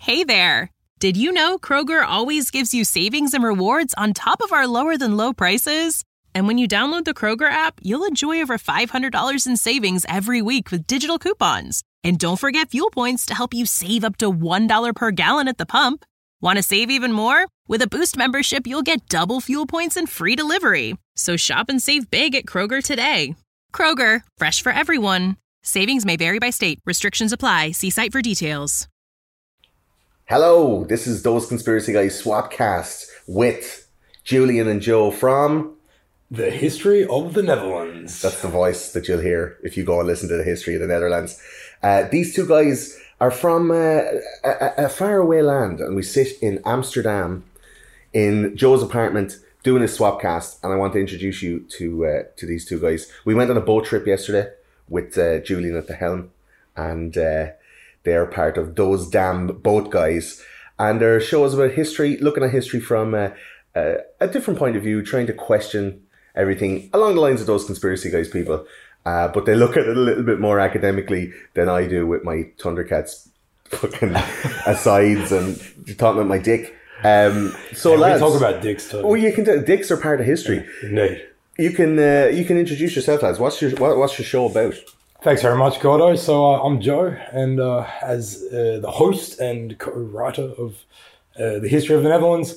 Hey there! Did you know Kroger always gives you savings and rewards on top of our lower-than-low prices? And when you download the Kroger app, you'll enjoy over $500 in savings every week with digital coupons. And don't forget fuel points to help you save up to $1 per gallon at the pump. Want to save even more? With a Boost membership, you'll get double fuel points and free delivery. So shop and save big at Kroger today. Kroger, fresh for everyone. Savings may vary by state. Restrictions apply. See site for details. Hello, this is Those Conspiracy Guys Swapcast with Julian and Joe from The History of the Netherlands. That's the voice that you'll hear if you go and listen to The History of the Netherlands. These two guys are from a faraway land, and we sit in Amsterdam in Joe's apartment doing a Swapcast, and I want to introduce you to these two guys. We went on a boat trip yesterday with Julian at the helm, and they're part of Those Damn Boat Guys, and their show is about history, looking at history from a different point of view, trying to question everything along the lines of Those Conspiracy Guys people. But they look at it a little bit more academically than I do with my Thundercats fucking asides and talking about my dick. So lads, we talk about dicks too. Well, you can do, dicks are part of history. Indeed. You can introduce yourself, lads. What's your show about? Thanks very much, Gordo. So I'm Joe, and as the host and co-writer of The History of the Netherlands,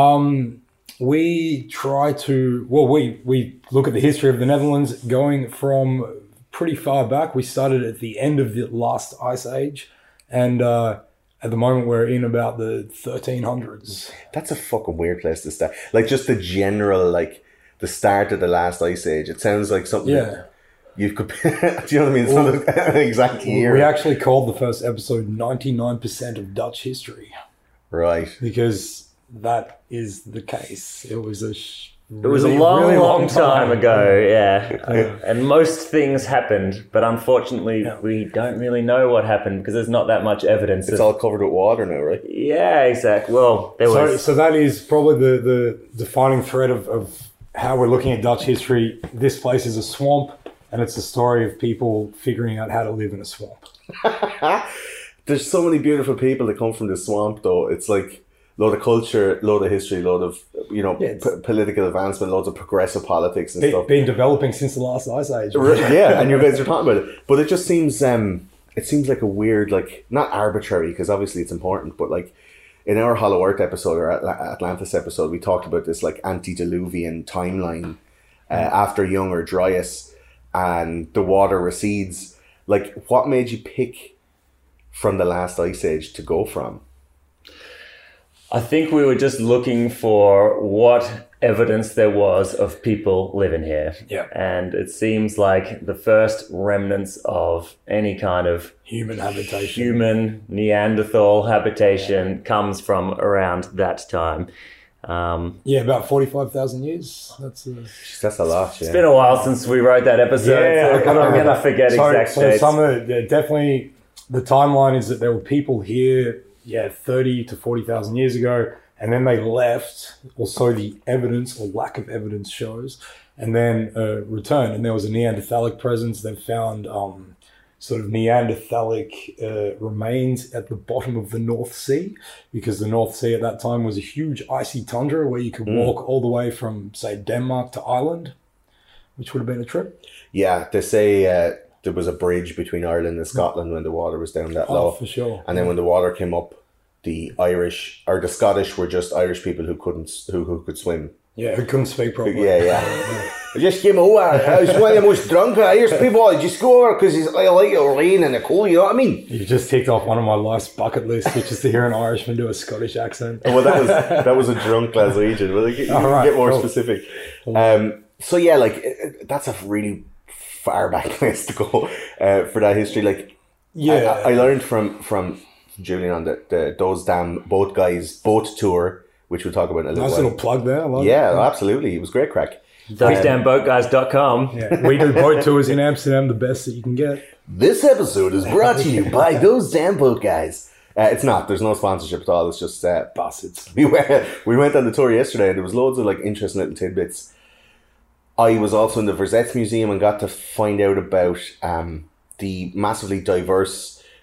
we try to, we look at the history of the Netherlands going from pretty far back. We started at the end of the last ice age, and at the moment we're in about the 1300s. That's a fucking weird place to start. Like, just the general, like, the start of the last ice age. It sounds like something... Yeah. You could, do you know what I mean? It's not an exact year. We actually called the first episode 99% of Dutch history. Right. Because that is the case. It was a long time ago, yeah. And most things happened, but unfortunately we don't really know what happened because there's not that much evidence. It's all covered with water now, right? Yeah, exactly. Well, So that is probably the defining thread of how we're looking at Dutch history. This place is a swamp. And it's a story of people figuring out how to live in a swamp. There's so many beautiful people that come from this swamp, though. It's like a lot of culture, a lot of history, a lot of, political advancement, loads of progressive politics and stuff. Been developing since the last ice age. Yeah, and you guys are talking about it. But it just seems, like a weird, like, not arbitrary, because obviously it's important, but like in our Hollow Earth episode or Atlantis episode, we talked about this like antediluvian timeline after Young or Dryas. And the water recedes. Like, what made you pick from the last ice age to go from? I think we were just looking for what evidence there was of people living here. Yeah. And it seems like the first remnants of any kind of human habitation, human Neanderthal habitation comes from around that time. About 45,000 years. That's a lot. Yeah. It's been a while since we wrote that episode. Yeah, so I'm going to forget exact dates. Some of definitely the timeline is that there were people here, 30 to 40,000 years ago, and then they left, or so the evidence or lack of evidence shows, and then returned. And there was a Neanderthalic presence. They found sort of Neanderthalic remains at the bottom of the North Sea, because the North Sea at that time was a huge icy tundra where you could walk all the way from, say, Denmark to Ireland, which would have been a trip. Yeah, they say there was a bridge between Ireland and Scotland when the water was down that low. Oh, for sure. And then when the water came up, the Irish or the Scottish were just Irish people who could swim. Yeah, who couldn't speak properly. Yeah. Just came over. I was one of the most drunk Irish people. I just go over because I like the rain and the cold, you know what I mean? You just ticked off one of my life's bucket lists, which is to hear an Irishman do a Scottish accent. Well, that was a drunk Glaswegian. Well, get more specific. So yeah, like that's a really far back place to go for that history. Like, yeah, I learned from Julian on the Those Damn Boat Guys boat tour, which we'll talk about in a little while. Nice little plug there. I love it. Absolutely. It was great crack. ThoseDamnBoatGuys.com. Yeah, we do boat tours in Amsterdam, the best that you can get. This episode is brought to you by Those Damn Boat Guys. It's not. There's no sponsorship at all. It's just bastards. We went on the tour yesterday, and there was loads of like interesting little tidbits. I was also in the Verzet's Museum and got to find out about the massively diverse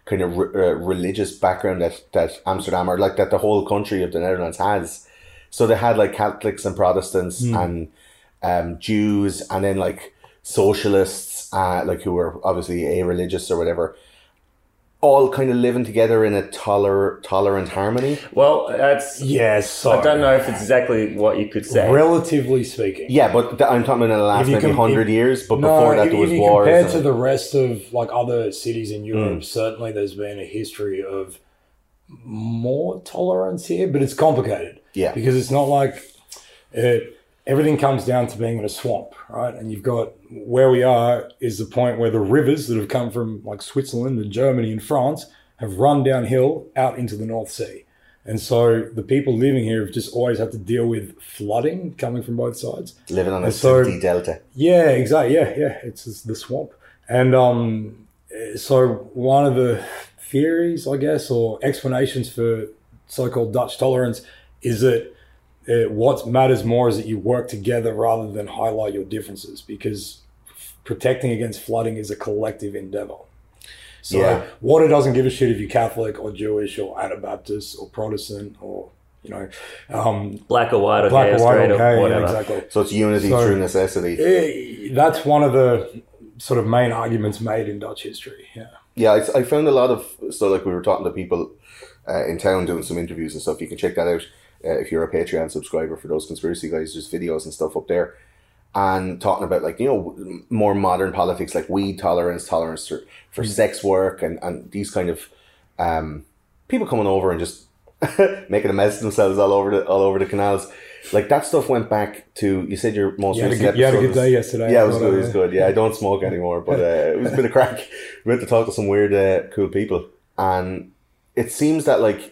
kind of religious background that Amsterdam, or like that the whole country of the Netherlands has. So they had like Catholics and Protestants and Jews, and then like socialists, like who were obviously a-religious or whatever, all kind of living together in a tolerant harmony. Well, that's... Yes. I don't know if it's exactly what you could say. Relatively speaking. Yeah, but I'm talking about in the last maybe 100 years, but before that there was if wars. Compared to the rest of like other cities in Europe, certainly there's been a history of more tolerance here, but it's complicated. Yeah. Because it's not like... everything comes down to being in a swamp, right? And you've got where we are is the point where the rivers that have come from like Switzerland and Germany and France have run downhill out into the North Sea. And so the people living here have just always had to deal with flooding coming from both sides. Living on a silty delta. Yeah, exactly. Yeah. It's the swamp. And so one of the theories, I guess, or explanations for so-called Dutch tolerance is that what matters more is that you work together rather than highlight your differences, because protecting against flooding is a collective endeavor. So water doesn't give a shit if you're Catholic or Jewish or Anabaptist or Protestant or, black or white or gay or straight or whatever. Yeah, exactly. So it's unity through necessity. That's one of the sort of main arguments made in Dutch history. Yeah. Yeah, I found a lot of, so like we were talking to people in town doing some interviews and stuff. You can check that out. If you're a Patreon subscriber for those conspiracy guys, there's videos and stuff up there, and talking about like, more modern politics, like weed tolerance for sex work, and these kind of people coming over and just making a mess of themselves all over the canals. Like that stuff went back to, you said your most recent episode. You had a good day yesterday. Yeah, it was good. Yeah, I don't smoke anymore, but it was a bit of crack. We went to talk to some weird, cool people, and it seems that like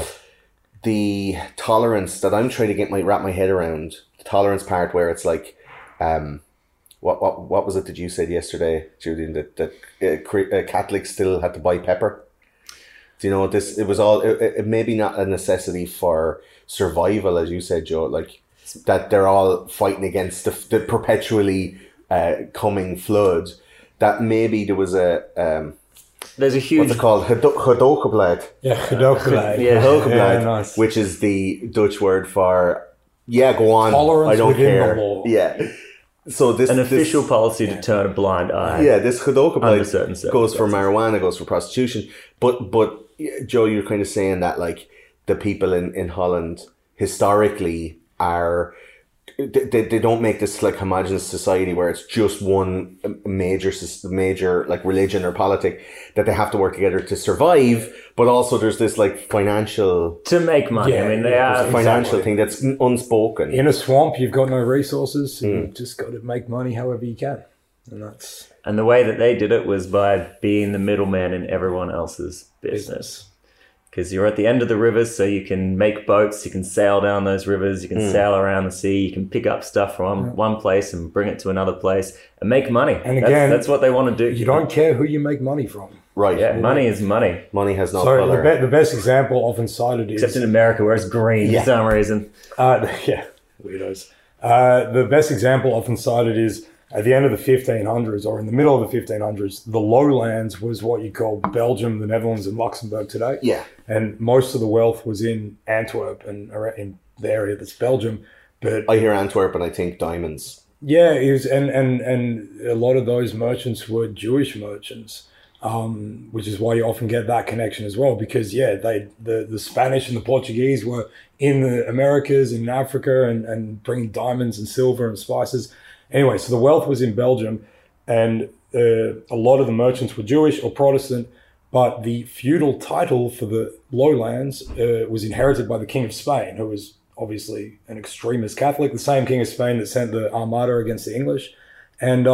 the tolerance that I'm trying to wrap my head around, the tolerance part where it's like, what was it that you said yesterday, Julian, that Catholics still had to buy pepper? Do you know this? It was all it maybe not a necessity for survival, as you said, Joe. Like that they're all fighting against the perpetually coming flood. That maybe there was there's a huge... What's it called? Gedoogblad. Yeah, Gedoogblad. Gedoogblad, nice. Which is the Dutch word for, go on, tolerance I don't within care. the law. Yeah. So an official policy to turn a blind eye. Yeah, this Gedoogblad goes for marijuana, goes for prostitution. But Joe, you're kind of saying that like the people in Holland historically are... They don't make this like homogenous society where it's just one major like religion or politic that they have to work together to survive, but also there's this like financial to make money. Yeah, I mean, they are a financial thing that's unspoken. In a swamp, you've got no resources. So you've just got to make money however you can, and the way that they did it was by being the middleman in everyone else's business. Because you're at the end of the rivers, so you can make boats, you can sail down those rivers, you can sail around the sea, you can pick up stuff from one place and bring it to another place and make money. And again, that's what they want to do. You don't care who you make money from. Right. Yeah, money is money. Money has no color. The best example often cited is... Except in America where it's green for some reason. Weirdos. The best example often cited is at the end of the 1500s, or in the middle of the 1500s, the lowlands was what you call Belgium, the Netherlands, and Luxembourg today. Yeah. And most of the wealth was in Antwerp and in the area that's Belgium. But I hear Antwerp and I think diamonds. Yeah, it was, and a lot of those merchants were Jewish merchants, which is why you often get that connection as well. Because the Spanish and the Portuguese were in the Americas and Africa and bringing diamonds and silver and spices. Anyway, so the wealth was in Belgium, and a lot of the merchants were Jewish or Protestant, but the feudal title for the lowlands was inherited by the King of Spain, who was obviously an extremist Catholic, the same King of Spain that sent the Armada against the English. And,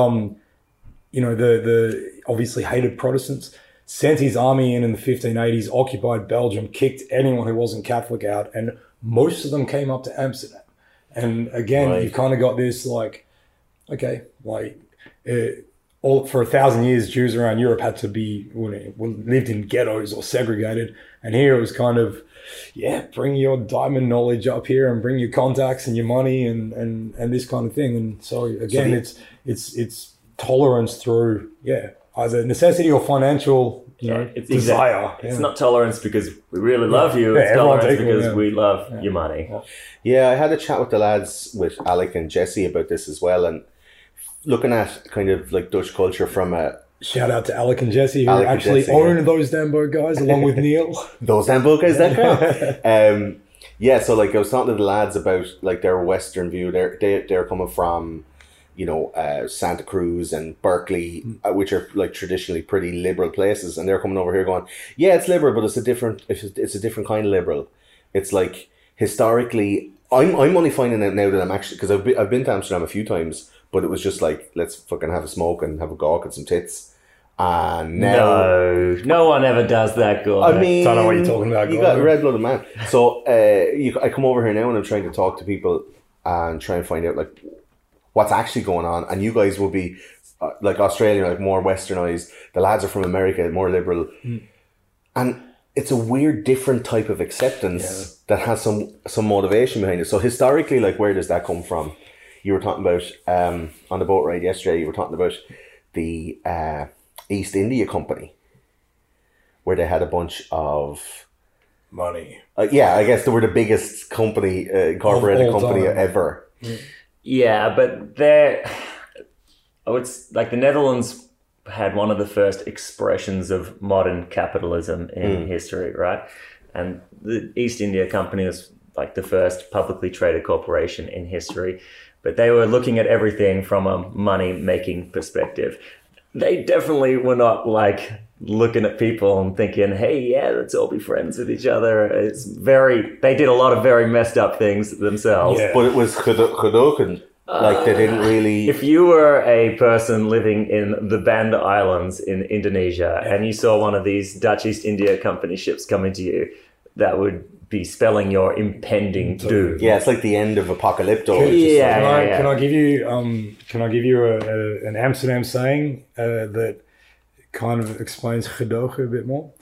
the obviously hated Protestants, sent his army in the 1580s, occupied Belgium, kicked anyone who wasn't Catholic out, and most of them came up to Amsterdam. And again, you've kind of got this like... Okay, all for 1,000 years, Jews around Europe had to be lived in ghettos or segregated, and here it was kind of, bring your diamond knowledge up here and bring your contacts and your money and this kind of thing. And so again, it's tolerance through either necessity or financial It's desire. It's not tolerance because we really love you. It's everyone's tolerance equal, because we love your money. Yeah, I had a chat with the lads, with Alec and Jesse, about this as well, and looking at kind of like Dutch culture from a... Shout out to Alec and Jesse, who Alec and actually Jesse, own those Dambo guys, along with Neil. Those damn guys, that crap. Yeah, so like I was talking to the lads about like their Western view. They're coming from, you know, Santa Cruz and Berkeley, which are like traditionally pretty liberal places, and they're coming over here going, yeah, it's liberal, but it's a different kind of liberal. It's like historically, I'm only finding out now that I'm actually, because I've been to Amsterdam a few times, but it was just like, let's fucking have a smoke and have a gawk and some tits. And now, No one ever does that, Gordon. I mean, Don't know what you're talking about, You Gordon. got a red-blooded man. So I come over here now and I'm trying to talk to people and try and find out like what's actually going on. And you guys will be like Australian, like more westernized. The lads are from America, more liberal, and it's a weird, different type of acceptance that has some motivation behind it. So historically, like, where does that come from? You were talking about on the boat ride yesterday. You were talking about the East India Company, where they had a bunch of Money. yeah, I guess they were the biggest company, incorporated Of all company time. ever. Yeah, but like the Netherlands had one of the first expressions of modern capitalism in history, right? And the East India Company was like the first publicly traded corporation in history, but they were looking at everything from a money-making perspective. They definitely were not like looking at people and thinking, hey, yeah, let's all be friends with each other. They did a lot of very messed up things themselves. Yeah. But it was gedoken. Like, they didn't really... If you were a person living in the Banda Islands in Indonesia and you saw one of these Dutch East India Company ships coming to you, that would be spelling your impending doom. Yeah, it's like the end of Apocalypto. Yeah. Can I give you an Amsterdam saying that kind of explains gedogen a bit more?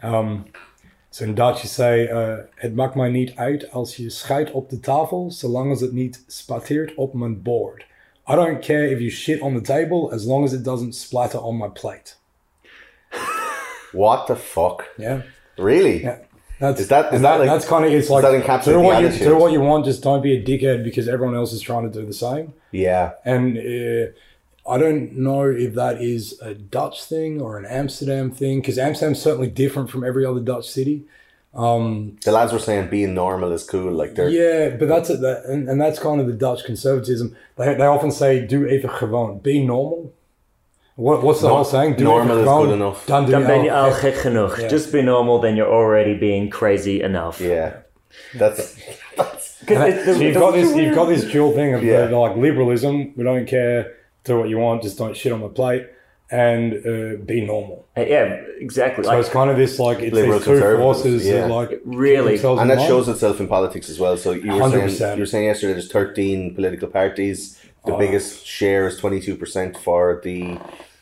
So in Dutch you say, het maakt mij niet uit als je scheidt op de tafel, zolang als het niet spatteert op mijn bord. I don't care if you shit on the table, as long as it doesn't splatter on my plate. What the fuck? Yeah. Really? Yeah. That's kind of, it's like, that encapsulate do the what attitude? you want, just don't be a dickhead because everyone else is trying to do the same. Yeah. And I don't know if that is a Dutch thing or an Amsterdam thing, because Amsterdam's certainly different from every other Dutch city. The lads were saying being normal is cool. Like, they're... Yeah, but that's it. And that's kind of the Dutch conservatism. They often say, doe even gewoon. Be normal. What's the whole saying? Doe normal even is gewoon, good enough. Dan ben je al gek genoeg. Yeah. Just be normal, then you're already being crazy enough. Yeah. That's So you've got this dual thing of Yeah. like liberalism. We don't care. Do what you want. Just don't shit on the plate. And be normal. Yeah, exactly. So it's kind of this like it's Liberal these two conservatives, forces yeah. that like Really. keep themselves and in that line. shows itself in politics as well. So you were 100%. saying yesterday there's 13 political parties. The biggest share is 22% for the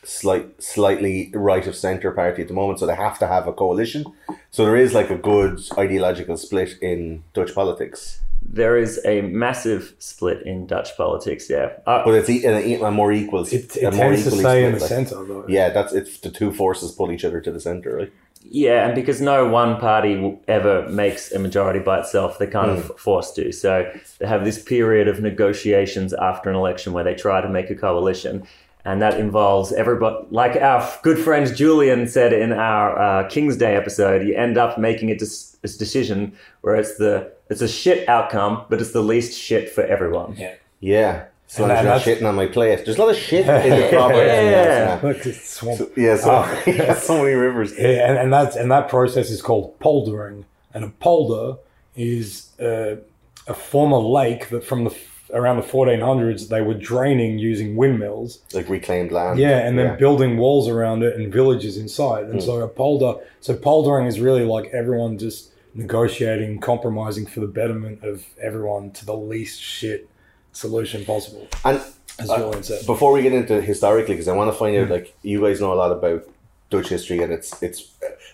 slightly right of centre party at the moment. So they have to have a coalition. So there is like a good ideological split in Dutch politics. There is a massive split in Dutch politics, yeah. But it's a more equal. It a more tends to equally stay in split, the like- centre though. Yeah, it's the two forces pull each other to the centre, right? Yeah, and because no one party ever makes a majority by itself, they're kind of forced to. So they have this period of negotiations after an election where they try to make a coalition. And that involves everybody, like our good friend Julian said in our King's Day episode, you end up making a decision where it's a shit outcome, but it's the least shit for everyone. Yeah. Yeah. So And there's not that's- shitting on my plate. There's a lot of shit in the province. Yeah. Look, it's swamp. Yeah, so many rivers. Yeah, and that process is called poldering, and a polder is a former lake that from around the 1400s they were draining using windmills. Like reclaimed land. Yeah, and then building walls around it and villages inside. And so poldering is really like everyone just negotiating, compromising for the betterment of everyone to the least shit solution possible. And As Julian said. before we get into historically, because I want to find out, like, you guys know a lot about Dutch history, and it's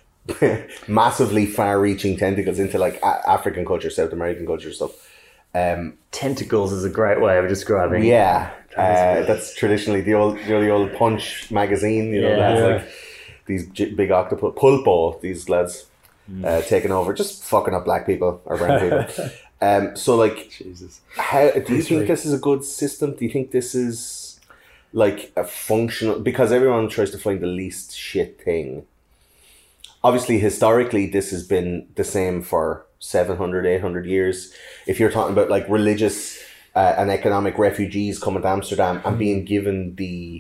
massively far-reaching tentacles into like African culture, South American culture stuff. Tentacles is a great way of describing it. Yeah, that's traditionally the old Punch magazine. You know, Yeah. that's Yeah. like these big octopus, pulpo, these lads taking over, just fucking up black people or brown people. So like, Jesus. how do you think this is a good system? Do you think this is like a functional? Because everyone tries to find the least shit thing. Obviously, historically, this has been the same for 700, 800 years. If you're talking about like religious and economic refugees coming to Amsterdam and being given the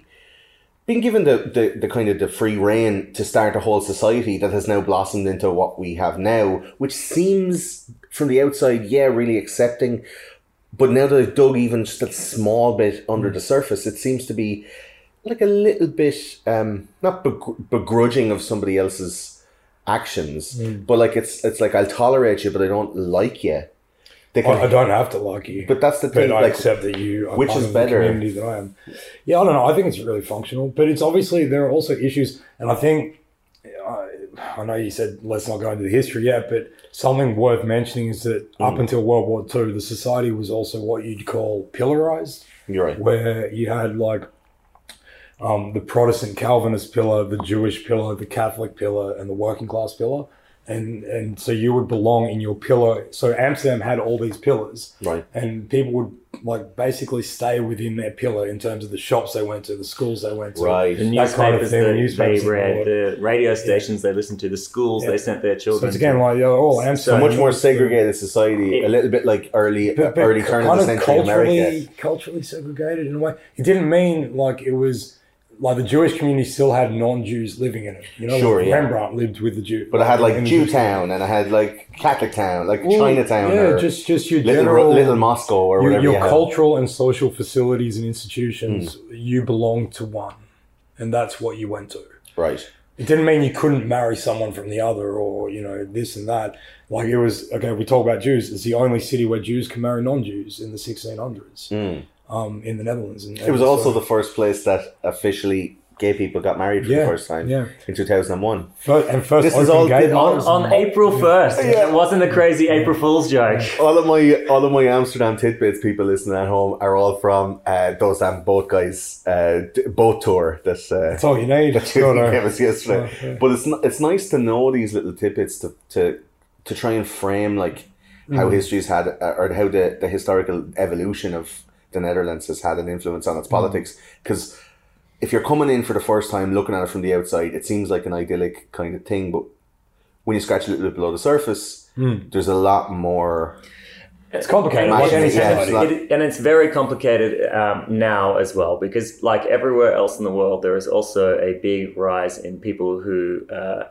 kind of the free rein to start a whole society that has now blossomed into what we have now, which seems from the outside, really accepting. But now that I've dug even just a small bit under the surface, it seems to be like a little bit, not begrudging of somebody else's actions, but like it's like I'll tolerate you, but I don't like you. I don't have to like you, but that's the thing. But I like, accept that you are which part is of better. the community that I am. Yeah, I don't know. I think it's really functional, but it's obviously there are also issues, and I think I know you said let's not go into the history yet, but something worth mentioning is that up until World War II, the society was also what you'd call pillarized. You're right. Where you had like the Protestant Calvinist pillar, the Jewish pillar, the Catholic pillar, and the working class pillar. And so you would belong in your pillar. So Amsterdam had all these pillars. Right. And people would like basically stay within their pillar in terms of the shops they went to, the schools they went to. Right. The That newspapers kind of thing, the that newspapers they read, and the radio stations they listened to, the schools they sent their So children it's again to. like all So Amsterdam. much more segregated society, a little bit like early but turn of the century America. Culturally segregated in a way. It didn't mean like it was like the Jewish community still had non-Jews living in it. You know, Sure, like yeah. Rembrandt lived with the Jews. But I had like Jewtown and I had like Catholic Town, like Chinatown, or just your general little Moscow or whatever. your you had. cultural and social facilities and institutions. You belonged to one, and that's what you went to. Right. It didn't mean you couldn't marry someone from the other, or this and that. Like it was okay. We talk about Jews. It's the only city where Jews can marry non-Jews in the 1600s. In the Netherlands. And It was also the first place that officially gay people got married for the first time in 2001. First This is open all gay on- bars. On April 1st. It wasn't a crazy April Fool's joke. All of my Amsterdam tidbits, people listening at home, are all from those damn boat guys boat tour. That's all you need. that you gave us yesterday. But it's nice to know these little tidbits to try and frame like how history's had or how the historical evolution of the Netherlands has had an influence on its politics. Because if you're coming in for the first time looking at it from the outside, it seems like an idyllic kind of thing, but when you scratch a little bit below the surface, there's a lot more. It's complicated. Like any society. And it's very complicated now as well, because like everywhere else in the world, there is also a big rise in people who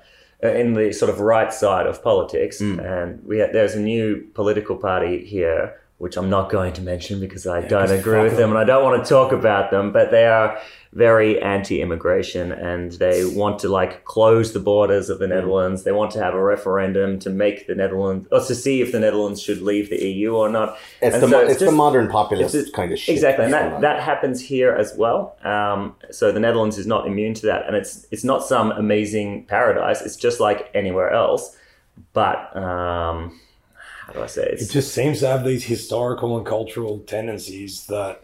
in the sort of right side of politics. And there's a new political party here, which I'm not going to mention because I don't agree with them and I don't want to talk about them, but they are very anti-immigration and they want to like close the borders of the Netherlands. They want to have a referendum to make the Netherlands, or to see if the Netherlands should leave the EU or not. It's the modern populist kind of shit. Exactly, and that happens here as well. So the Netherlands is not immune to that, and it's not some amazing paradise. It's just like anywhere else, but how do I say it? It just seems to have these historical and cultural tendencies that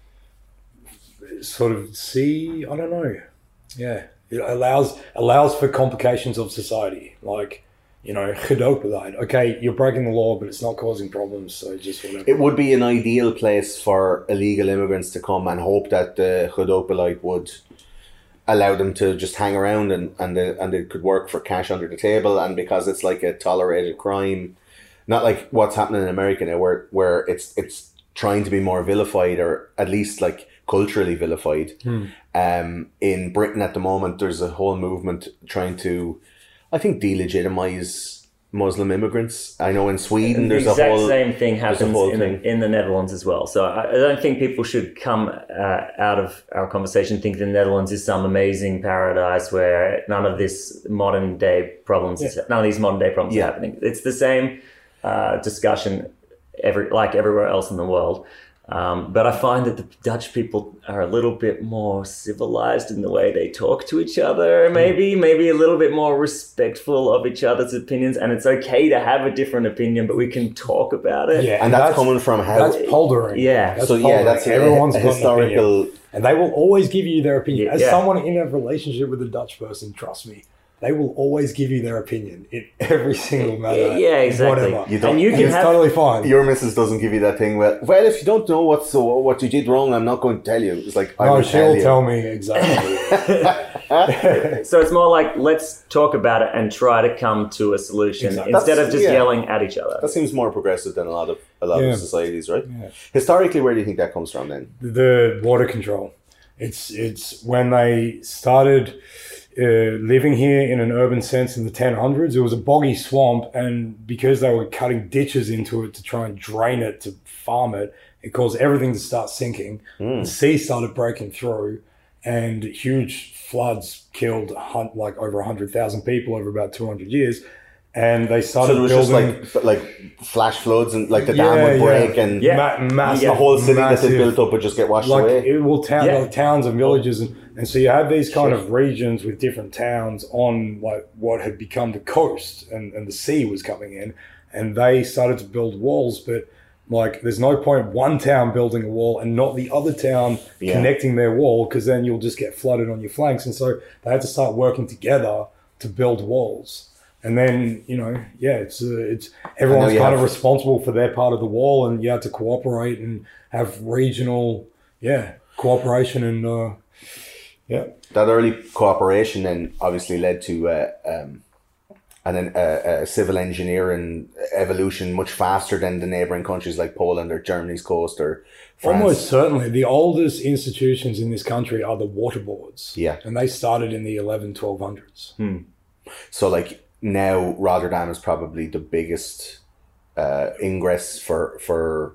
sort of I don't know. Yeah. It allows for complications of society. Like, gedopenbeleid. Okay, you're breaking the law, but it's not causing problems, so just whatever. It would be an ideal place for illegal immigrants to come and hope that the gedopenbeleid would allow them to just hang around and they could work for cash under the table, and because it's like a tolerated crime. Not like what's happening in America now, where it's trying to be more vilified, or at least like culturally vilified. In Britain at the moment, there's a whole movement trying to, I think, delegitimize Muslim immigrants. I know in Sweden there's the a whole exact same thing happens in the Netherlands as well. So I don't think people should come out of our conversation thinking the Netherlands is some amazing paradise where none of these modern day problems are happening. It's the same discussion everywhere else in the world. But I find that the Dutch people are a little bit more civilized in the way they talk to each other, maybe a little bit more respectful of each other's opinions. And it's okay to have a different opinion, but we can talk about it. Yeah, and that's coming from how... That's poldering. Yeah. That's everyone's a got historical... an opinion. And they will always give you their opinion. As someone in a relationship with a Dutch person, trust me, they will always give you their opinion in every single matter. Yeah, exactly. Whatever. You don't- And you And can it's have totally fine. Your missus doesn't give you that thing. Well, if you don't know what you did wrong, I'm not going to tell you. It's like I No, will she'll you. tell me exactly. So it's more like, let's talk about it and try to come to a solution Exactly. instead of That's- just yeah. yelling at each other. That seems more progressive than a lot of Yeah. societies, right? Yeah. Historically, where do you think that comes from then? The water control. It's when they started living here in an urban sense in the 1000s. It was a boggy swamp, and because they were cutting ditches into it to try and drain it to farm it, it caused everything to start sinking. The sea started breaking through, and huge floods killed like over 100,000 people over about 200 years. And they So started there was building just like flash floods and like the dam would break and Yeah. the whole city that they built up would just get washed like away. it will Yeah. like towns and villages, and so you have these kind of regions with different towns on like what had become the coast, and the sea was coming in, and they started to build walls, but like there's no point one town building a wall and not the other town Yeah. connecting their wall, because then you'll just get flooded on your flanks, and so they had to start working together to build walls. And then, it's everyone's you kind have- of responsible for their part of the wall, and you have to cooperate and have regional, cooperation and, That early cooperation then obviously led to a civil engineering evolution much faster than the neighbouring countries like Poland or Germany's coast or France. Almost certainly. The oldest institutions in this country are the water boards. Yeah. And they started in the 1200s. So like now Rotterdam is probably the biggest ingress for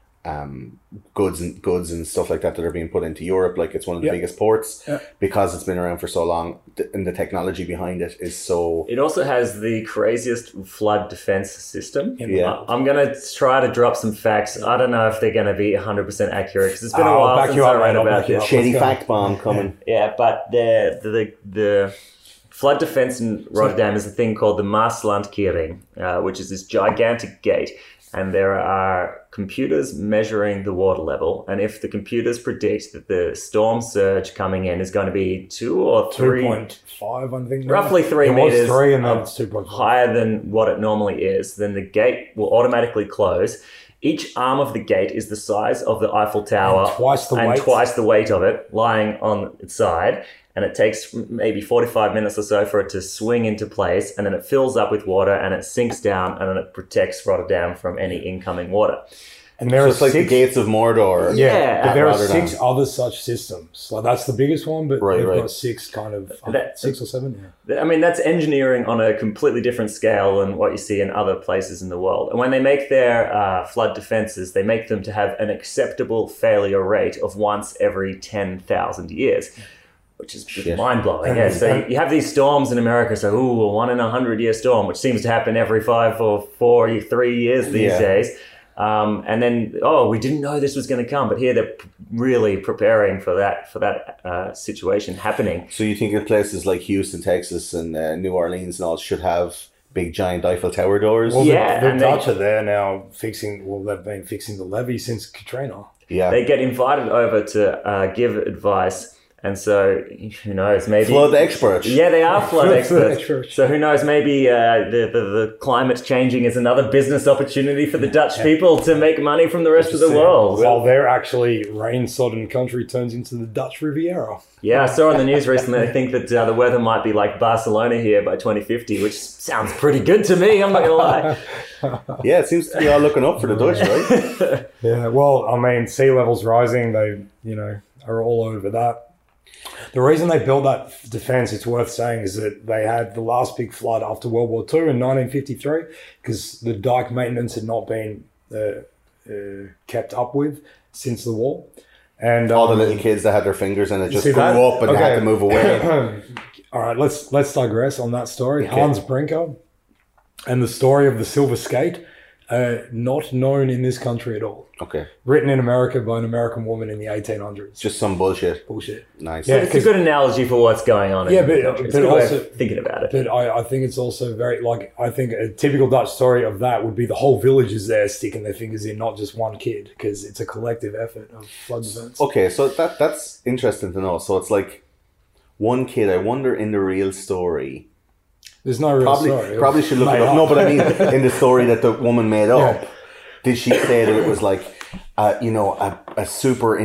goods and stuff like that are being put into Europe. Like it's one of the Yeah. biggest ports Yeah. because it's been around for so long, and the technology behind it is so. It also has the craziest flood defense system. Yeah. I'm going to try to drop some facts. I don't know if they're going to be 100% accurate because it's been a I'll while back since you I up, read mate. I'll about back you this. up. Shady Let's go. fact bomb coming. Yeah, but the flood defense in Rotterdam is a thing called the Maaslandkering, which is this gigantic gate. And there are computers measuring the water level. And if the computers predict that the storm surge coming in is going to be 2 or 3, 2.5, I think. now. roughly 3 it meters was 3 and then it's 2.5. higher than what it normally is, then the gate will automatically close. Each arm of the gate is the size of the Eiffel Tower And twice the weight. of it lying on its side. And it takes maybe 45 minutes or so for it to swing into place. And then it fills up with water and it sinks down and then it protects Rotterdam from any incoming water. And there So are it's like the 6 gates of Mordor. Yeah, but there are Rotterdam. 6 other such systems. Like that's the biggest one, but Right, they've right. got 6 kind of, That- 6 or 7, yeah. I mean, that's engineering on a completely different scale than what you see in other places in the world. And when they make their flood defenses, they make them to have an acceptable failure rate of once every 10,000 years, which is just Shit. mind-blowing. Yeah, so you have these storms in America, so a 1 in 100-year storm, which seems to happen every 5 or 4 or 3 years these Yeah. days. And then, we didn't know this was going to come, but here they're really preparing for that situation happening. So you think in places like Houston, Texas, and New Orleans and all should have big giant Eiffel Tower doors? Well, Yeah, the and they- Dutch are there now they've been fixing the levee since Katrina. Yeah. They get invited over to give advice. And so, who knows, maybe... Flood experts. Yeah, they are flood experts. experts. So who knows, maybe the climate changing is another business opportunity for the Dutch people to make money from the rest of the world. Well, they're actually rain-sodden country turns into the Dutch Riviera. Yeah, I saw on the news recently, I think that the weather might be like Barcelona here by 2050, which sounds pretty good to me, I'm not going to lie. Yeah, it seems to be all looking up for the Dutch, right? Yeah, well, I mean, sea levels rising, they, are all over that. The reason they built that defense, it's worth saying, is that they had the last big flood after World War II in 1953 because the dike maintenance had not been kept up with since the war. And All the little kids that had their fingers and it just see grew that? up and they had Okay. to move away. All right, let's digress on that story. Hans Brinker and the story of the Silver Skate, not known in this country at all. Okay. Written in America by an American woman in the 1800s. Just some bullshit. Bullshit. Nice. Yeah. It's a good analogy for what's going on. Yeah, in the but- country. It's but a good way also- of thinking about it. But I think it's also very, I think a typical Dutch story of that would be the whole village is there sticking their fingers in, not just one kid, because it's a collective effort of flood defense. Okay, so that's interesting to know. So it's like one kid. I wonder in the real story, There's no real story. Probably should look it up. No, but I mean, in the story that the woman made up, did she say that it was like, a super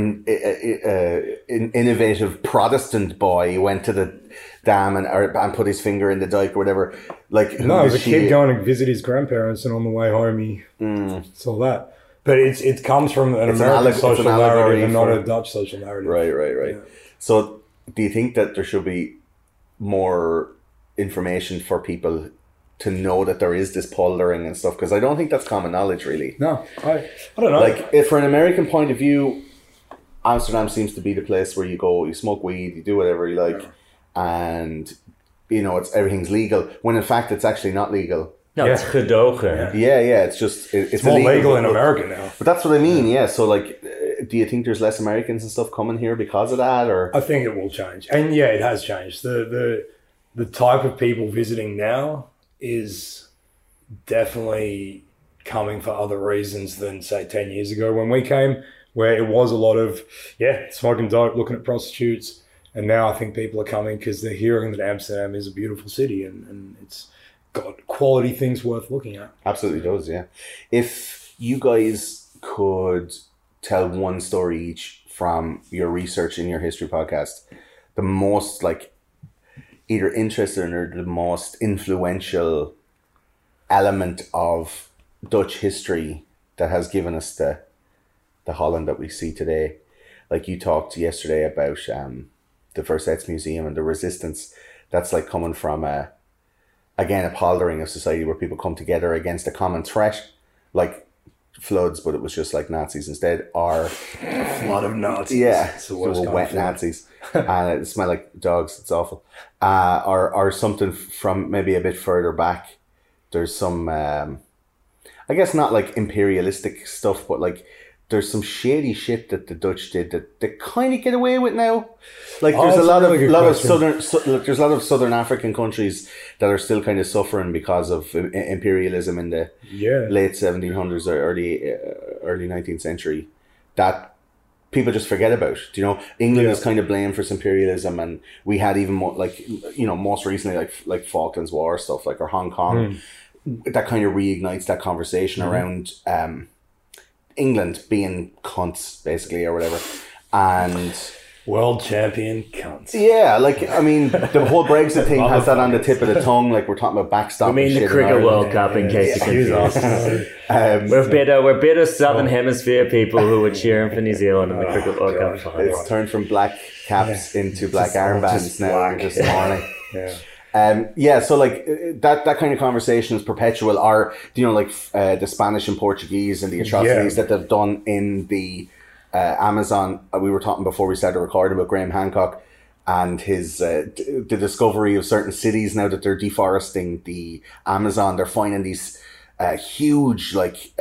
innovative Protestant boy went to the dam and put his finger in the dike or whatever? Like, no, it was a kid going to visit his grandparents, and on the way home he saw that. But it comes from an American social narrative and not a Dutch social narrative. Right. Yeah. So, do you think that there should be more information for people to know that there is this poldering and stuff? Because I don't think that's common knowledge, really. No, I don't know. Like, if for an American point of view, Amsterdam seems to be the place where you go, you smoke weed, you do whatever you like, and everything's legal. When in fact, it's actually not legal. No, it's gedogen. Yeah. It's just it's more legal in America now. But that's what I mean. Yeah. So, like, do you think there's less Americans and stuff coming here because of that, or? I think it will change, and yeah, it has changed. The type of people visiting now is definitely coming for other reasons than, say, 10 years ago when we came, where it was a lot of smoking dope, looking at prostitutes, and now I think people are coming because they're hearing that Amsterdam is a beautiful city and it's got quality things worth looking at. Absolutely does, yeah. If you guys could tell one story each from your research in your history podcast, the most, like, either interesting or the most influential element of Dutch history that has given us the Holland that we see today. Like you talked yesterday about the Versets Museum and the resistance that's like coming from a poldering of society where people come together against a common threat, like floods, but it was just like Nazis instead, or a flood of Nazis. Yeah, so wet Nazis, and it smelled like dogs. It's awful. Or something from maybe a bit further back. There's some, I guess not like imperialistic stuff, but like there's some shady shit that the Dutch did that they kind of get away with now. Like there's a lot of southern African countries that are still kind of suffering because of imperialism in the late 1700s or early 19th century that people just forget about. You know, England is kind of blamed for some imperialism, and we had even more, like, you know, most recently like Falklands War stuff, like, or Hong Kong. That kind of reignites that conversation around England being cunts, basically, or whatever. And world champion cunts. Yeah, like, I mean, the whole Brexit thing has that on the tip of the tongue. Like, we're talking about backstopping. I mean, the Cricket World Cup, in case you're confused. We're bitter Southern Hemisphere people who were cheering for New Zealand in the Cricket World Cup. It's turned from black caps into black armbands now this morning. So like that kind of conversation is perpetual. Or, you know, like the Spanish and Portuguese and the atrocities that they've done in the Amazon. We were talking before we started recording about Graham Hancock and his the discovery of certain cities now that they're deforesting the Amazon. They're finding these huge, like,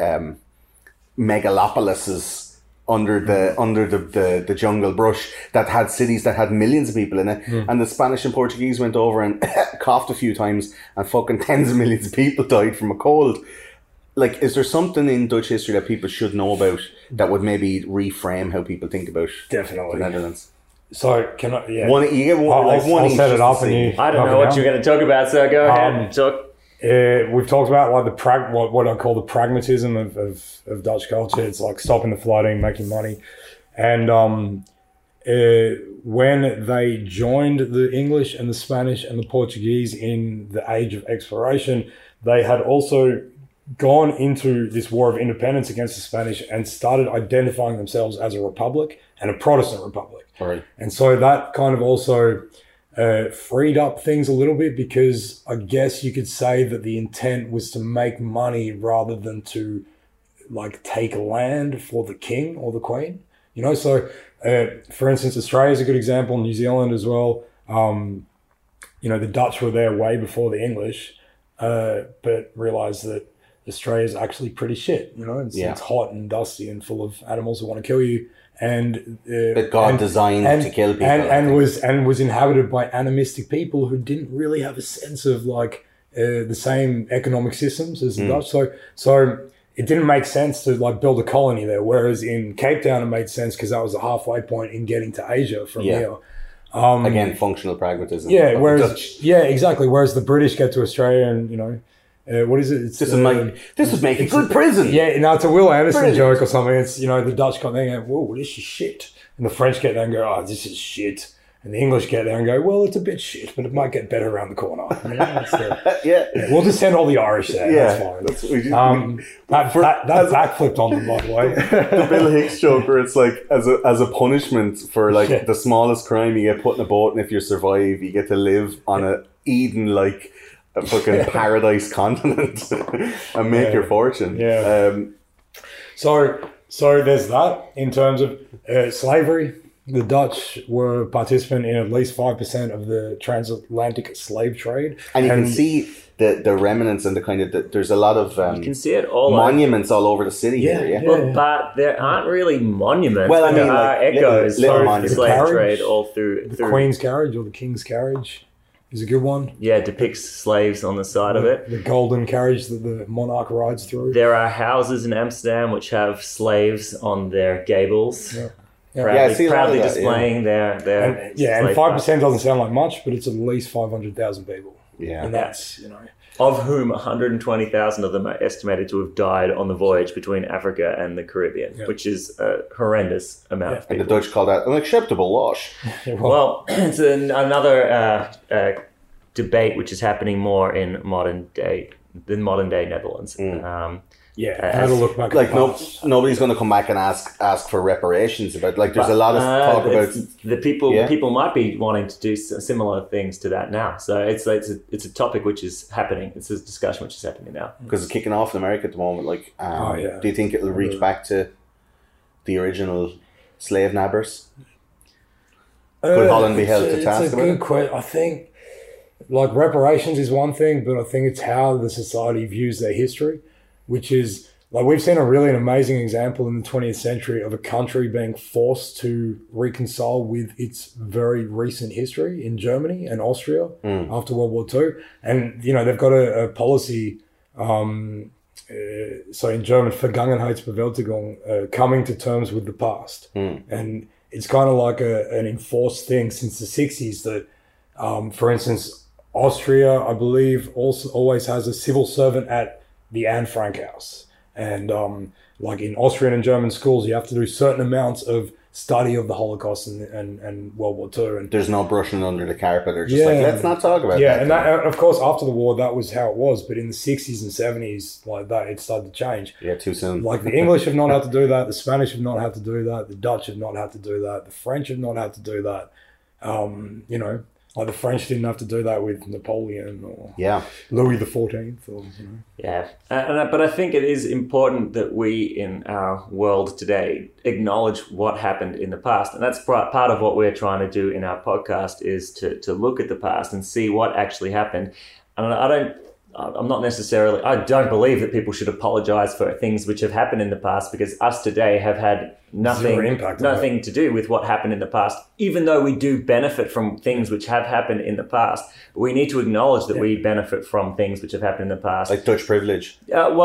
megalopolises under the jungle brush that had cities that had millions of people in it. And the Spanish and Portuguese went over and coughed a few times, and fucking tens of millions of people died from a cold. Like, is there something in Dutch history that people should know about that would maybe reframe how people think about the Netherlands? So can I? Yeah, one. You get one. I'll set it up, and you. I don't know what you're going to talk about, so go ahead. Talk. We've talked about like what I call the pragmatism of Dutch culture. It's like stopping the flooding, making money, and when they joined the English and the Spanish and the Portuguese in the age of exploration, they had also gone into this war of independence against the Spanish and started identifying themselves as a republic and a Protestant republic. Right. And so that kind of also freed up things a little bit, because I guess you could say that the intent was to make money rather than to like take land for the king or the queen, you know? So for instance, Australia is a good example, New Zealand as well. You know, the Dutch were there way before the English, but realized that Australia is actually pretty shit, you know? It's hot and dusty and full of animals that want to kill you. And that God designed to kill people, and was inhabited by animistic people who didn't really have a sense of like the same economic systems as the Dutch. So it didn't make sense to like build a colony there. Whereas in Cape Town, it made sense because that was a halfway point in getting to Asia from here. Again, functional pragmatism. Yeah, of the whereas Dutch. exactly. Whereas the British get to Australia and what is it? It's, This would make a good prison. Yeah, no, it's a Will Anderson Brilliant. joke or something. It's the Dutch come there and go, "Whoa, this is shit," and the French get there and go, "Oh, this is shit," and the English get there and go, "Well, it's a bit shit, but it might get better around the corner." Yeah. We'll just send all the Irish there. Yeah, That's fine. that's what we do. That backflipped on them, by the way. The Bill Hicks joke where it's like as a punishment for like the smallest crime, you get put in a boat, and if you survive, you get to live on a Eden like a fucking paradise continent and make your fortune. Yeah. So there's that in terms of slavery. The Dutch were participant in at least 5% of the transatlantic slave trade, And you can see the remnants and the kind of there's a lot of You can see it all over. monuments all over the city here. Yeah. Well, but there aren't really monuments. Well, I there mean, are like, echoes little of the monuments. slave Carriage, trade all through. the Queen's Carriage or the King's Carriage is a good one. Yeah, depicts slaves on the side of it. The golden carriage that the monarch rides through. There are houses in Amsterdam which have slaves on their gables, Yeah. proudly, I see a lot of proudly that, displaying their And slave 5% doesn't sound like much, but it's at least 500,000 people. Yeah. And that's, of whom 120,000 of them are estimated to have died on the voyage between Africa and the Caribbean, which is a horrendous amount of And the people. Dutch call that an acceptable loss. Well, it's another debate which is happening more in modern day Netherlands. how to look back Like at the past. nobody's going to come back and ask for reparations about. Like there's a lot of talk about. the people. Yeah. People might be wanting to do similar things to that now. So it's a topic which is happening. It's a discussion which is happening now. Because it's kicking off in America at the moment. Like, do you think it'll reach back to the original slave nabbers? Could Holland be held to task It's a about good it? question. I think, like, reparations is one thing, but I think it's how the society views their history, which is, like, we've seen an amazing example in the 20th century of a country being forced to reconcile with its very recent history in Germany and Austria after World War II. And, they've got a policy, so in German, Vergangenheitsbewältigung, coming to terms with the past. And it's kind of like an enforced thing since the 60s that, for instance, Austria, I believe, also always has a civil servant at the Anne Frank house. And like in Austrian and German schools, you have to do certain amounts of study of the Holocaust and World War II. And There's no brushing under the carpet or just like, let's not talk about that. and that, of course, after the war, that was how it was. But in the 60s and 70s, like that, it started to change. Yeah, too soon. Like the English have not had to do that. The Spanish have not had to do that. The Dutch have not had to do that. The French have not had to do that. Like the French didn't have to do that with Napoleon or Louis XIV. Yeah, but I think it is important that we in our world today acknowledge what happened in the past. And that's part of what we're trying to do in our podcast is to look at the past and see what actually happened. And I don't believe that people should apologize for things which have happened in the past, because us today have had nothing to do with what happened in the past, even though we do benefit from things which have happened in the past. But we need to acknowledge that we benefit from things which have happened in the past. Like Dutch privilege.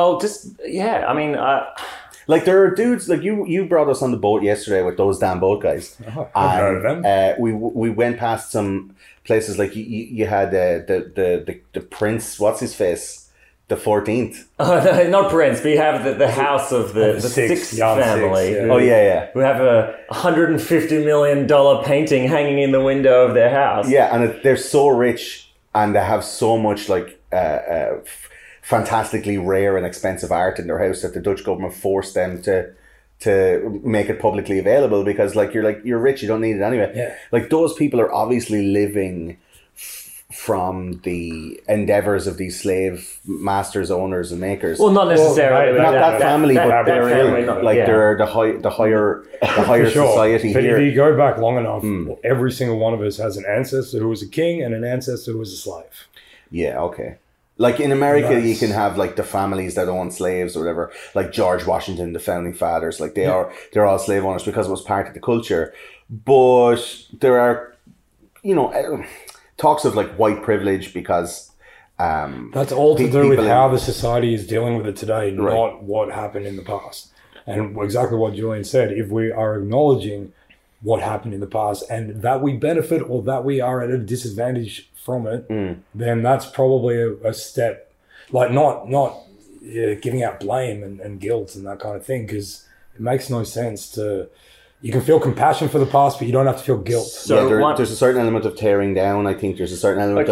Like there are dudes, like you brought us on the boat yesterday with those damn boat guys. I've heard of them. We went past some places like you had the Prince, what's his face? The 14th. Oh, not Prince. We have the house of the sixth family. Six, yeah. Who have a $150 million painting hanging in the window of their house. Yeah, and they're so rich and they have so much like fantastically rare and expensive art in their house that the Dutch government forced them to make it publicly available, because you're rich, you don't need it anyway. Yeah. Like those people are obviously living from the endeavors of these slave masters, owners, and makers. Well, not necessarily. Not that family, but they're they're the higher Sure. society but here. if you go back long enough, every single one of us has an ancestor who was a king and an ancestor who was a slave. Yeah, okay. Like in America, Nice. you can have like the families that own slaves or whatever, like George Washington, the founding fathers, like they're all slave owners because it was part of the culture. But there are, talks of like white privilege because That's all to do with people how in- the society is dealing with it today, not what happened in the past. And exactly what Julian said, if we are acknowledging what happened in the past and that we benefit or that we are at a disadvantage from it, then that's probably a step, like not giving out blame and guilt and that kind of thing, because it makes no sense to. You can feel compassion for the past, but you don't have to feel guilt. So there's a certain element of tearing down. I think there's a certain element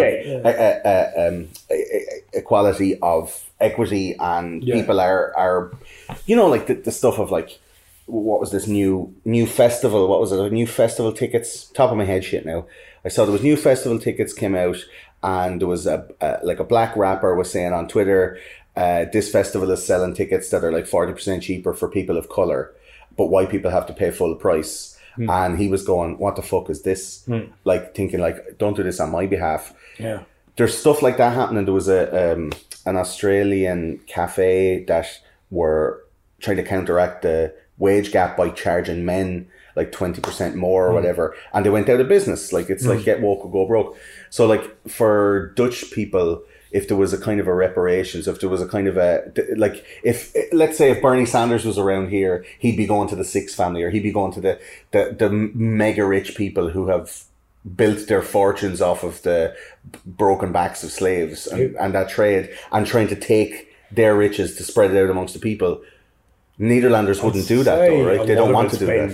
of equality of equity, and people are, like the stuff of like, what was this new festival? What was it? New festival tickets. Top of my head, shit. Now I saw there was new festival tickets came out, and there was a black rapper was saying on Twitter, this festival is selling tickets that are like 40% cheaper for people of color. But white people have to pay full price. And he was going, what the fuck is this? Like thinking like, don't do this on my behalf. Yeah. There's stuff like that happening. There was an Australian cafe that were trying to counteract the wage gap by charging men like 20% more or whatever. And they went out of business. Like it's like get woke or go broke. So like for Dutch people, if there was a kind of a reparations, if there was a kind of like, if, let's say if Bernie Sanders was around here, he'd be going to the Six family, or he'd be going to the mega rich people who have built their fortunes off of the broken backs of slaves and that trade, and trying to take their riches to spread it out amongst the people. Netherlanders wouldn't do that though, right? They don't want to do that.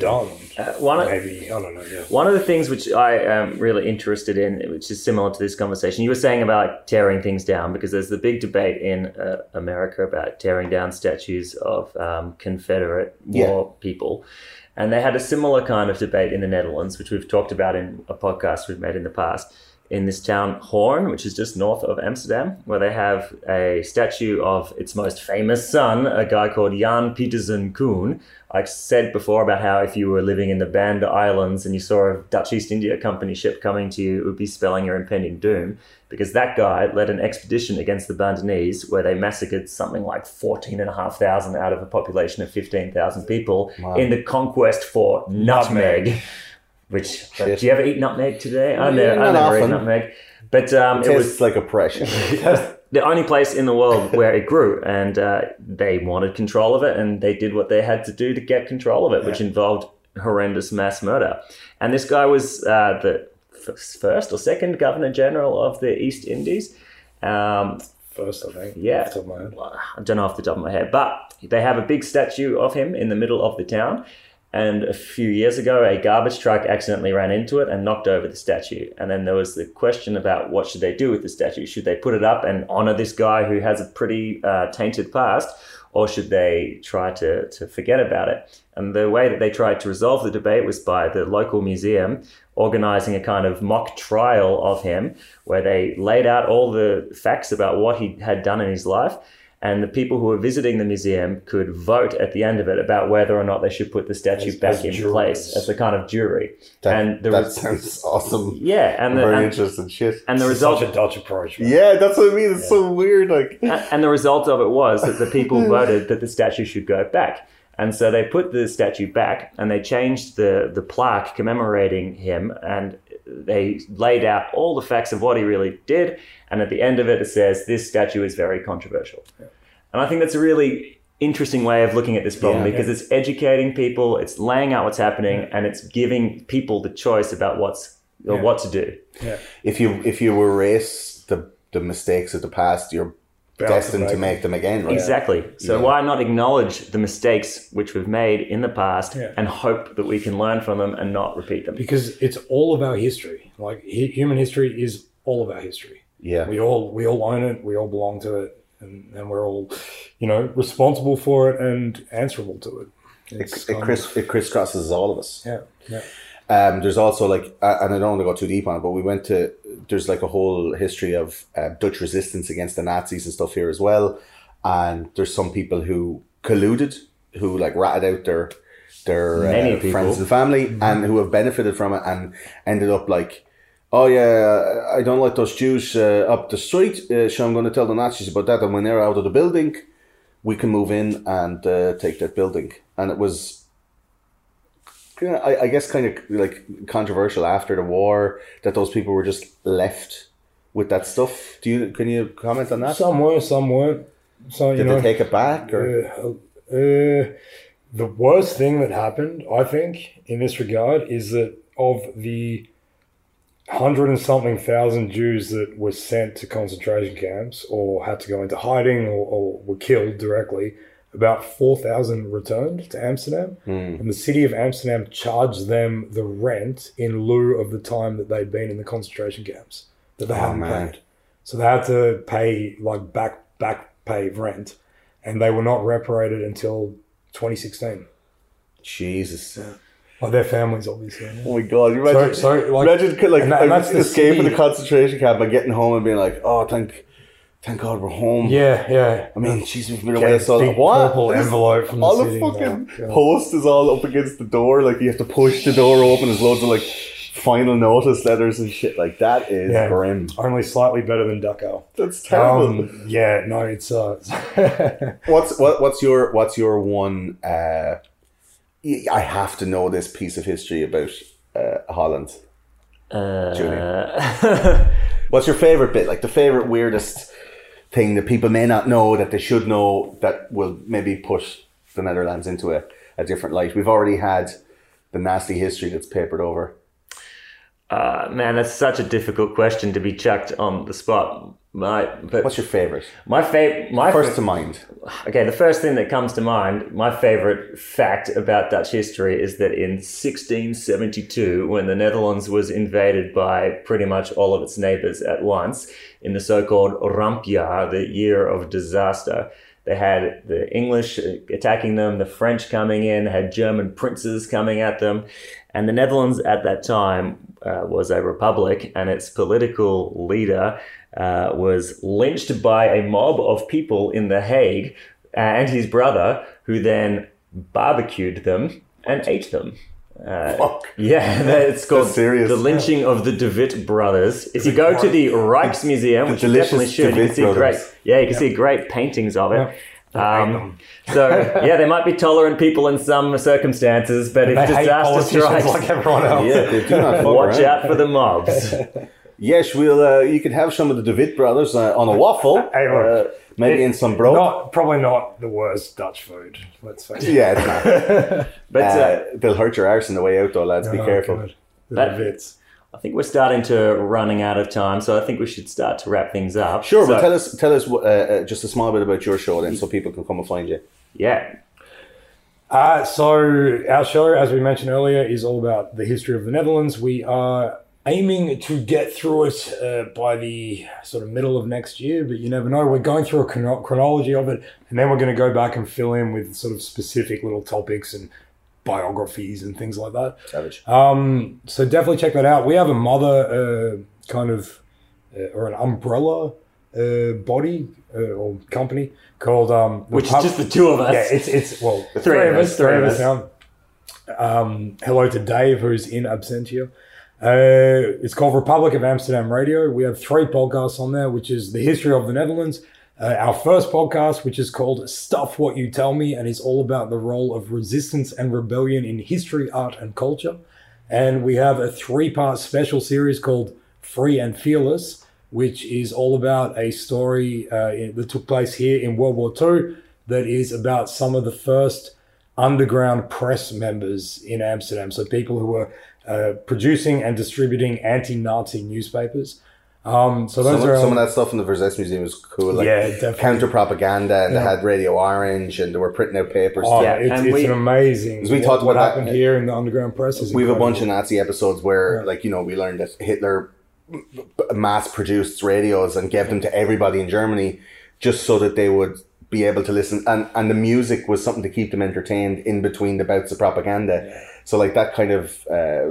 Maybe, I don't know. Yeah. One of the things which I am really interested in, which is similar to this conversation, you were saying about tearing things down, because there's the big debate in America about tearing down statues of Confederate war people. And they had a similar kind of debate in the Netherlands, which we've talked about in a podcast we've made in the past, in this town Hoorn, which is just north of Amsterdam, where they have a statue of its most famous son, a guy called Jan Pietersen Koen. I said before about how if you were living in the Banda Islands and you saw a Dutch East India Company ship coming to you, it would be spelling your impending doom, because that guy led an expedition against the Bandanese where they massacred something like 14,500 out of a population of 15,000 people in the conquest for nutmeg. Which, do you ever eat nutmeg today? I never ate nutmeg. But it was like oppression. The only place in the world where it grew, and they wanted control of it, and they did what they had to do to get control of it, which involved horrendous mass murder. And this guy was the first or second Governor General of the East Indies. First, I think. Yeah. Off the top of my head. I don't know off the top of my head, but they have a big statue of him in the middle of the town. And a few years ago, a garbage truck accidentally ran into it and knocked over the statue. And then there was the question about what should they do with the statue? Should they put it up and honor this guy who has a pretty tainted past, or should they try to forget about it? And the way that they tried to resolve the debate was by the local museum organizing a kind of mock trial of him, where they laid out all the facts about what he had done in his life. And the people who were visiting the museum could vote at the end of it about whether or not they should put the statue back in place as a kind of jury. That sounds awesome. Yeah, and very interesting shit. And the result, such a Dutch approach. Man. Yeah, that's what I mean. It's so weird. Like, and the result of it was that the people voted that the statue should go back. And so they put the statue back, and they changed the plaque commemorating him, and they laid out all the facts of what he really did. And at the end of it, it says, this statue is very controversial. Yeah. And I think that's a really interesting way of looking at this problem, because it's educating people, it's laying out what's happening, and it's giving people the choice about what to do. Yeah. If you erase the mistakes of the past, you're destined to make them again, right? Exactly. So why not acknowledge the mistakes which we've made in the past and hope that we can learn from them and not repeat them? Because it's all of our history. Like human history is all of our history. Yeah. We all own it. We all belong to it, and we're all, responsible for it and answerable to it. It crisscrosses all of us. Yeah. Yeah. There's also and I don't want to go too deep on it, but there's like a whole history of Dutch resistance against the Nazis and stuff here as well. And there's some people who colluded, who like ratted out their friends and family, and who have benefited from it and ended up like, oh yeah, I don't like those Jews up the street, so I'm going to tell the Nazis about that. And when they're out of the building, we can move in and take that building. And it was, I guess, kind of like controversial after the war that those people were just left with that stuff. Can you comment on that? Some were, some weren't. So did they take it back? Or? the worst thing that happened, I think, in this regard is that of the 100 and something thousand Jews that were sent to concentration camps or had to go into hiding or were killed directly, about 4,000 returned to Amsterdam. And the city of Amsterdam charged them the rent in lieu of the time that they'd been in the concentration camps that they hadn't paid. So they had to pay like back pay rent, and they were not reparated until 2016. Jesus. Like their families, obviously. Yeah. Oh my God! You imagine, imagine like that's escaping the concentration camp and getting home and being like, "Oh, thank God we're home." Yeah. I mean, Jesus, we've been away so long. What? Purple envelope from the all city. The fucking post is all up against the door. Like you have to push the door open. There's loads of like final notice letters and shit. Like that is grim. Only slightly better than Dachau. That's terrible. It's What's your one? I have to know this piece of history about Holland. Julian, what's your favorite bit? Like the favorite weirdest thing that people may not know that they should know that will maybe push the Netherlands into a different light. We've already had the nasty history that's papered over. Man, that's such a difficult question to be chucked on the spot. What's your favorite? My first to mind. Okay, the first thing that comes to mind, my favorite fact about Dutch history is that in 1672, when the Netherlands was invaded by pretty much all of its neighbors at once, in the so-called Rampjaar, the year of disaster, they had the English attacking them, the French coming in, had German princes coming at them, and the Netherlands at that time was a republic, and its political leader was lynched by a mob of people in The Hague and his brother, who then barbecued them and ate them. Fuck. Yeah, it's called the lynching of the De Witt brothers. If you go to the Rijksmuseum, which you definitely should, you can see great paintings of it. They might be tolerant people in some circumstances, but if disaster strikes, like everyone else, they do not watch out for the mobs. Yes, you could have some of the De Witt brothers on a waffle. Maybe in some broth. Probably not the worst Dutch food, let's face it. Yeah, it's not. But they'll hurt your arse on the way out, though, lads. Be careful. I think we're starting to running out of time, so I think we should start to wrap things up. Sure, but tell us just a small bit about your show then, so people can come and find you. Yeah. So our show, as we mentioned earlier, is all about the history of the Netherlands. We are aiming to get through it by the sort of middle of next year, but you never know. We're going through a chronology of it, and then we're going to go back and fill in with sort of specific little topics and biographies and things like that. Savage. So definitely check that out. We have a mother or an umbrella body or company called which is just the two of us. Yeah, it's three of us now. Hello to Dave, who's in absentia. It's called Republic of Amsterdam Radio. We have 3 podcasts on there, which is the history of the Netherlands. Our first podcast, which is called Stuff What You Tell Me, and is all about the role of resistance and rebellion in history, art, and culture. And we have a 3-part special series called Free and Fearless, which is all about a story that took place here in World War II that is about some of the first underground press members in Amsterdam. So people who were producing and distributing anti-Nazi newspapers. So some of that stuff in the Verzetmuseum was cool, like counter propaganda, and they had Radio Orange, and they were printing out papers. It's an amazing. We talked what about happened here in the underground press. We have a bunch of Nazi episodes where, we learned that Hitler mass-produced radios and gave them to everybody in Germany, just so that they would be able to listen, and the music was something to keep them entertained in between the bouts of propaganda. So, like that kind of.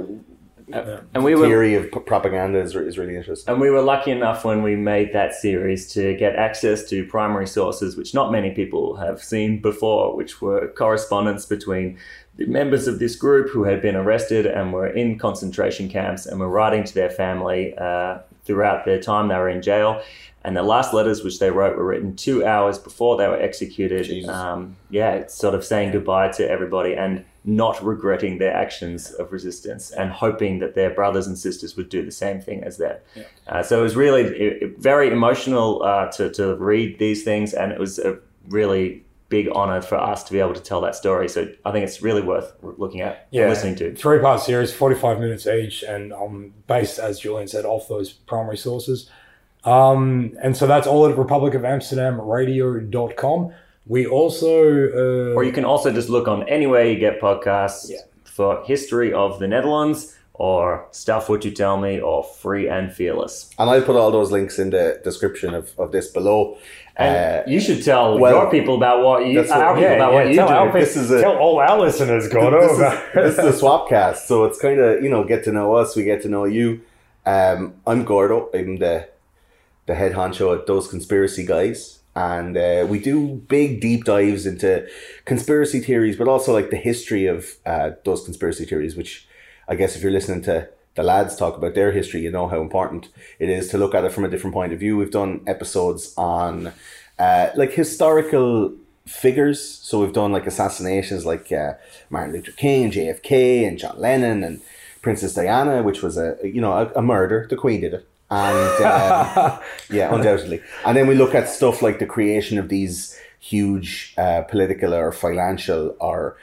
Theory of propaganda is really interesting. And we were lucky enough when we made that series to get access to primary sources, which not many people have seen before, which were correspondence between the members of this group who had been arrested and were in concentration camps and were writing to their family throughout their time they were in jail. And the last letters which they wrote were written 2 hours before they were executed. Sort of saying goodbye to everybody and not regretting their actions of resistance and hoping that their brothers and sisters would do the same thing as them. So it was really very emotional to read these things, and it was a really big honor for us to be able to tell that story. So I think it's really worth looking at, listening to. 3-part series, 45 minutes each, and based, as Julian said, off those primary sources. And so that's all at republicofamsterdamradio.com. We also... or you can also just look on anywhere you get podcasts for History of the Netherlands, or Stuff What You Tell Me, or Free and Fearless. And I'll put all those links in the description of this below. And you should tell your people about what you do. Tell all our listeners, Gordo. This is a Swapcast, so it's kind of, get to know us, we get to know you. I'm Gordo. I'm the head honcho at Those Conspiracy Guys, and we do big deep dives into conspiracy theories, but also like the history of those conspiracy theories, which I guess if you're listening to the lads talk about their history, you know how important it is to look at it from a different point of view. We've done episodes on like historical figures. So we've done like assassinations like Martin Luther King, JFK, and John Lennon, and Princess Diana, which was a murder. The Queen did it. And yeah, undoubtedly. And then we look at stuff like the creation of these huge political or financial or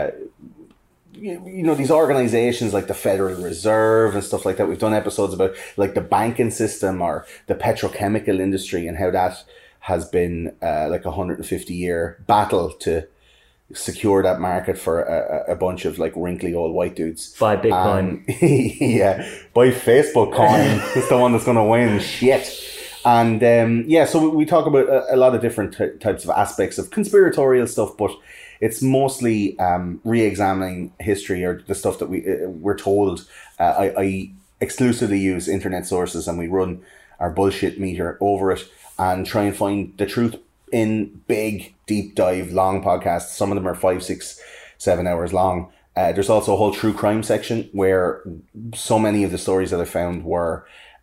these organizations like the Federal Reserve and stuff like that. We've done episodes about like the banking system or the petrochemical industry and how that has been like a 150-year battle to secure that market for a bunch of like wrinkly old white dudes. Buy Bitcoin. Yeah, buy Facebook coin. It's the one that's going to win. Shit. And so we talk about a lot of different types of aspects of conspiratorial stuff, but it's mostly re-examining history or the stuff that we're told. I exclusively use internet sources, and we run our bullshit meter over it and try and find the truth in big, deep dive, long podcasts. Some of them are 5, 6, 7 hours long. There's also a whole true crime section where so many of the stories that I found were...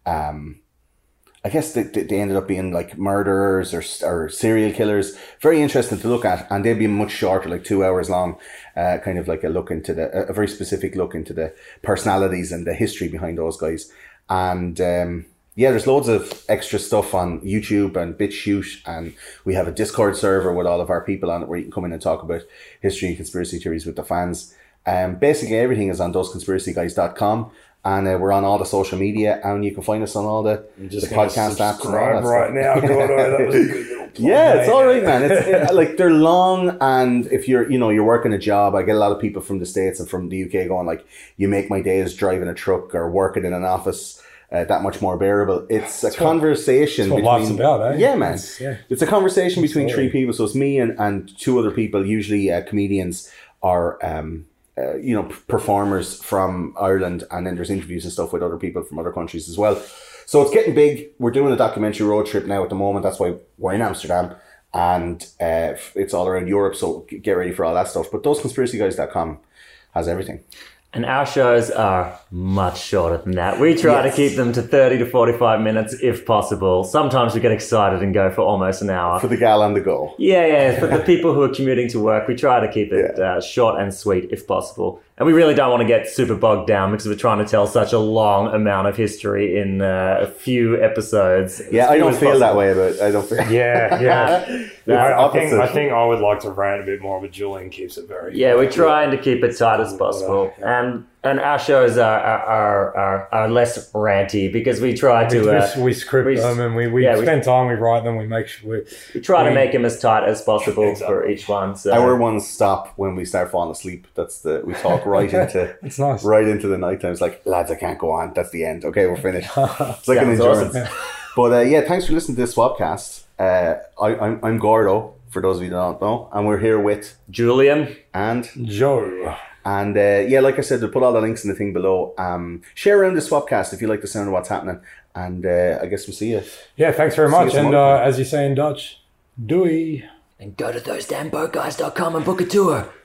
I guess they ended up being like murderers or serial killers. Very interesting to look at, and they'd be much shorter, like 2 hours long. Kind of like a very specific look into the personalities and the history behind those guys. And there's loads of extra stuff on YouTube and BitChute, and we have a Discord server with all of our people on it where you can come in and talk about history and conspiracy theories with the fans. Basically everything is on thoseconspiracyguys.com. And we're on all the social media, and you can find us on all the podcast apps. Subscribe right now, Gordo. That was a good little play. Yeah, it's all right, man. It's like they're long, and if you're working a job, I get a lot of people from the States and from the UK going like, "You make my days driving a truck or working in an office that much more bearable." It's a conversation. That's what life's about, eh? Yeah, man. It's a conversation between three people. So it's me and two other people, usually comedians or performers from Ireland, and then there's interviews and stuff with other people from other countries as well. So it's getting big. We're doing a documentary road trip now at the moment. That's why we're in Amsterdam, and it's all around Europe. So get ready for all that stuff. But thoseconspiracyguys.com has everything. And our shows are much shorter than that. We try to keep them to 30 to 45 minutes if possible. Sometimes we get excited and go for almost an hour. For the gal on the go. Yeah. For the people who are commuting to work, we try to keep it short and sweet if possible. And we really don't want to get super bogged down because we're trying to tell such a long amount of history in a few episodes. Yeah, I don't feel that way about it. I don't feel... Yeah. I think I would like to rant a bit more, but Julian keeps it very... Yeah, we're trying to keep it tight as possible. And our shows are less ranty because we try to... we script them and we spend time, we write them, we make sure... We try to make them as tight as possible for each one. So. Our ones stop when we start falling asleep. We talk right into... It's nice. Right into the night time. It's like, lads, I can't go on. That's the end. Okay, we're finished. It's like an endurance. Awesome. But thanks for listening to this Swapcast. I'm Gordo, for those of you who don't know. And we're here with... Julian. And... Joe. And like I said, we'll put all the links in the thing below. Share around the Swapcast if you like the sound of what's happening. And I guess we'll see you. Yeah, thanks very much. And as you say in Dutch, doei. And go to thosedamnboatguys.com and book a tour.